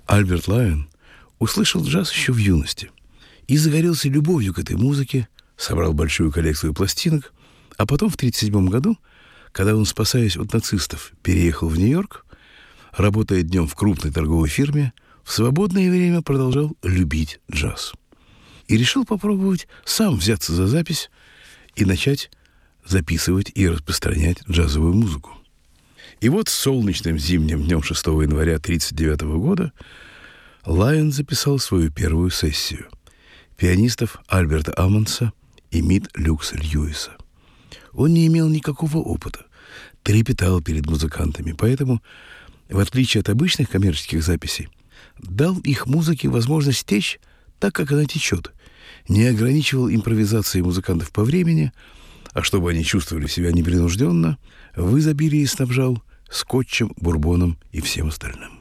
Альберт Лайон услышал джаз еще в юности и загорелся любовью к этой музыке, собрал большую коллекцию пластинок, а потом в 1937 году, когда он, спасаясь от нацистов, переехал в Нью-Йорк, работая днем в крупной торговой фирме, в свободное время продолжал любить джаз. И решил попробовать сам взяться за запись и начать записывать и распространять джазовую музыку. И вот солнечным зимним днем 6 января 1939 года Лайон записал свою первую сессию пианистов Альберта Аммонса и Мит Люкса Льюиса. Он не имел никакого опыта, трепетал перед музыкантами, поэтому, в отличие от обычных коммерческих записей, дал их музыке возможность течь так, как она течет, не ограничивал импровизацией музыкантов по времени, а чтобы они чувствовали себя непринужденно, в изобилии снабжал скотчем, бурбоном и всем остальным.